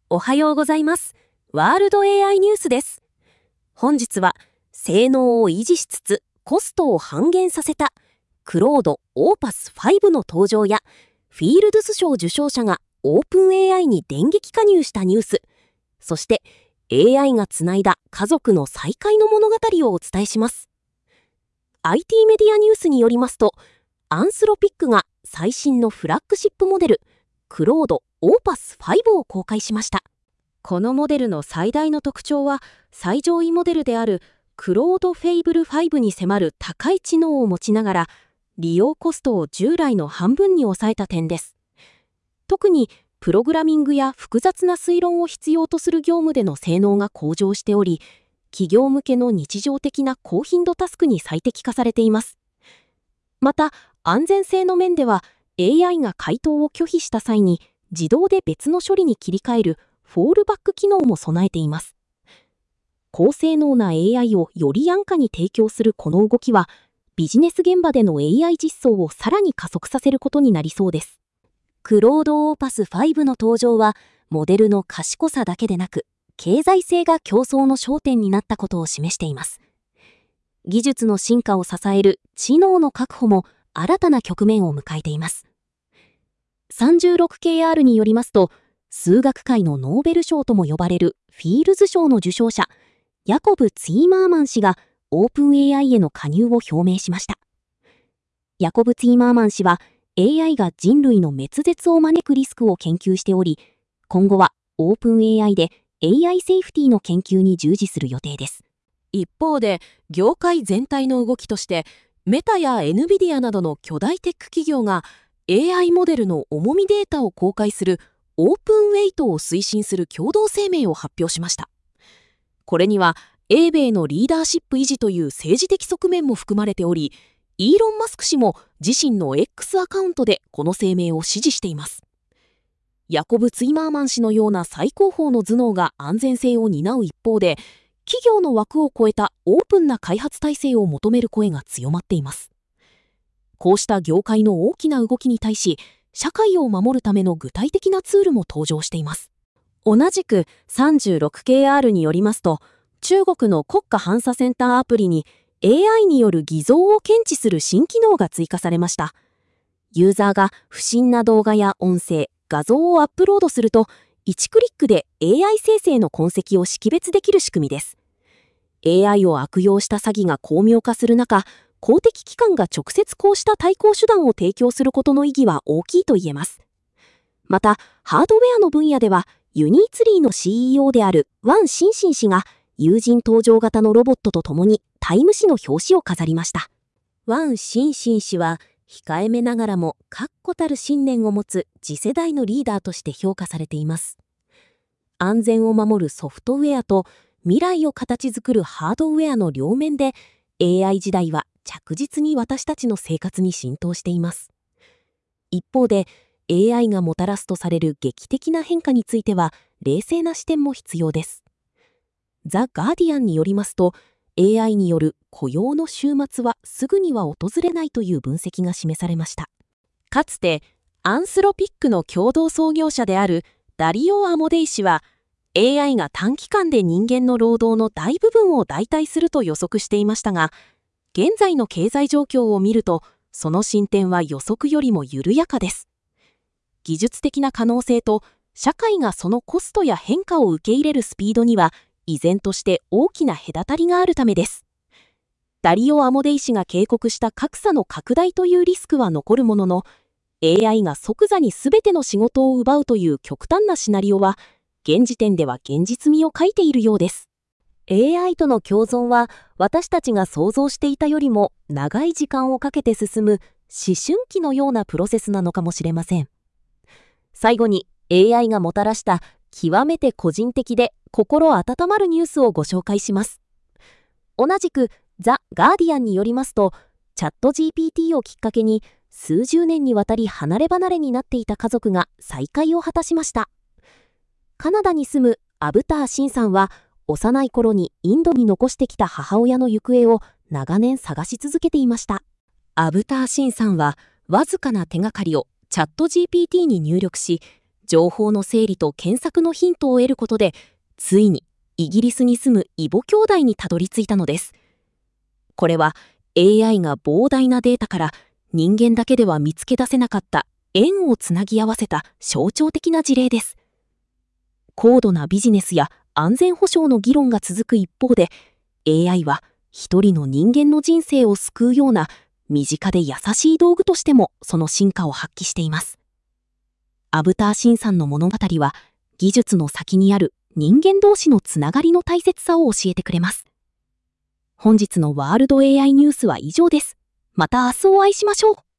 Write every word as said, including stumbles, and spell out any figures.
おはようございます。ワールド エーアイ ニュースです。本日は、性能を維持しつつコストを半減させたクロードオーパスファイブの登場や、フィールドス賞受賞者がオープン エーアイ に電撃加入したニュース、そして エーアイ がつないだ家族の再会の物語をお伝えします。アイティー メディアニュースによりますと、アンスロピックが最新のフラッグシップモデルクロードオーパスファイブを公開しました。このモデルの最大の特徴は、最上位モデルであるクロードフェイブルファイブに迫る高い知能を持ちながら、利用コストを従来の半分に抑えた点です。特にプログラミングや複雑な推論を必要とする業務での性能が向上しており、企業向けの日常的な高頻度タスクに最適化されています。また、安全性の面では エーアイ が回答を拒否した際に自動で別の処理に切り替えるフォールバック機能も備えています。高性能な エーアイ をより安価に提供するこの動きは、ビジネス現場での エーアイ 実装をさらに加速させることになりそうです。クロードオーパスファイブの登場は、モデルの賢さだけでなく、経済性が競争の焦点になったことを示しています。技術の進化を支える知能の確保も新たな局面を迎えています。さんじゅうろくケーアール によりますと、数学界のノーベル賞とも呼ばれるフィールズ賞の受賞者、ヤコブ・ツィーマーマン氏がオープン エーアイ への加入を表明しました。ヤコブ・ツィーマーマン氏は エーアイ が人類の滅絶を招くリスクを研究しており、今後はオープン エーアイ で エーアイ セーフティの研究に従事する予定です。一方で、業界全体の動きとして、メタや エヌビディア などの巨大テック企業が エーアイ モデルの重みデータを公開するオープンウェイトを推進する共同声明を発表しました。これには、英米のリーダーシップ維持という政治的側面も含まれており、イーロン・マスク氏も自身の X アカウントでこの声明を支持しています。ヤコブ・ツイマーマン氏のような最高峰の頭脳が安全性を担う一方で、企業の枠を超えたオープンな開発体制を求める声が強まっています。こうした業界の大きな動きに対し、社会を守るための具体的なツールも登場しています。同じく さんじゅうろくケーアール によりますと、中国の国家監査センターアプリに エーアイ による偽造を検知する新機能が追加されました。ユーザーが不審な動画や音声、画像をアップロードすると、いちクリックで エーアイ 生成の痕跡を識別できる仕組みです。エーアイ を悪用した詐欺が巧妙化する中、公的機関が直接こうした対抗手段を提供することの意義は大きいと言えます。また、ハードウェアの分野では、ユニーツリーの シーイーオー であるワン・シンシン氏が、有人搭乗型のロボットと共にタイム誌の表紙を飾りました。ワン・シンシン氏は、控えめながらも確固たる信念を持つ次世代のリーダーとして評価されています。安全を守るソフトウェアと未来を形作るハードウェアの両面で エーアイ 時代は着実に私たちの生活に浸透しています。一方で エーアイ がもたらすとされる劇的な変化については冷静な視点も必要です。ザ・ガーディアンによりますと、エーアイ による雇用の終末はすぐには訪れないという分析が示されました。かつてアンスロピックの共同創業者であるダリオ・アモデイ氏は、エーアイ が短期間で人間の労働の大部分を代替すると予測していましたが、現在の経済状況を見ると、その進展は予測よりも緩やかです。技術的な可能性と、社会がそのコストや変化を受け入れるスピードには、依然として大きな隔たりがあるためです。ダリオ・アモデイ氏が警告した格差の拡大というリスクは残るものの、エーアイ が即座に全ての仕事を奪うという極端なシナリオは、現時点では現実味を欠いているようです。エーアイ との共存は私たちが想像していたよりも長い時間をかけて進む思春期のようなプロセスなのかもしれません。最後に エーアイ がもたらした極めて個人的で心温まるニュースをご紹介します。同じくザ・ガーディアンによりますと、チャット ジーピーティー をきっかけに数十年にわたり離れ離れになっていた家族が再会を果たしました。カナダに住むアブター・シンさんは、幼い頃にインドに残してきた母親の行方を長年探し続けていました。アブター・シンさんは、わずかな手がかりをチャット ジーピーティー に入力し、 情報の整理と検索のヒントを得ることで、ついにイギリスに住むイボ兄弟にたどり着いたのです。これは エーアイ が膨大なデータから人間だけでは見つけ出せなかった縁をつなぎ合わせた象徴的な事例です。高度なビジネスや安全保障の議論が続く一方で、エーアイ は一人の人間の人生を救うような身近で優しい道具としてもその進化を発揮しています。アブターシンさんの物語は、技術の先にある人間同士のつながりの大切さを教えてくれます。本日のワールド エーアイ ニュースは以上です。また明日お会いしましょう。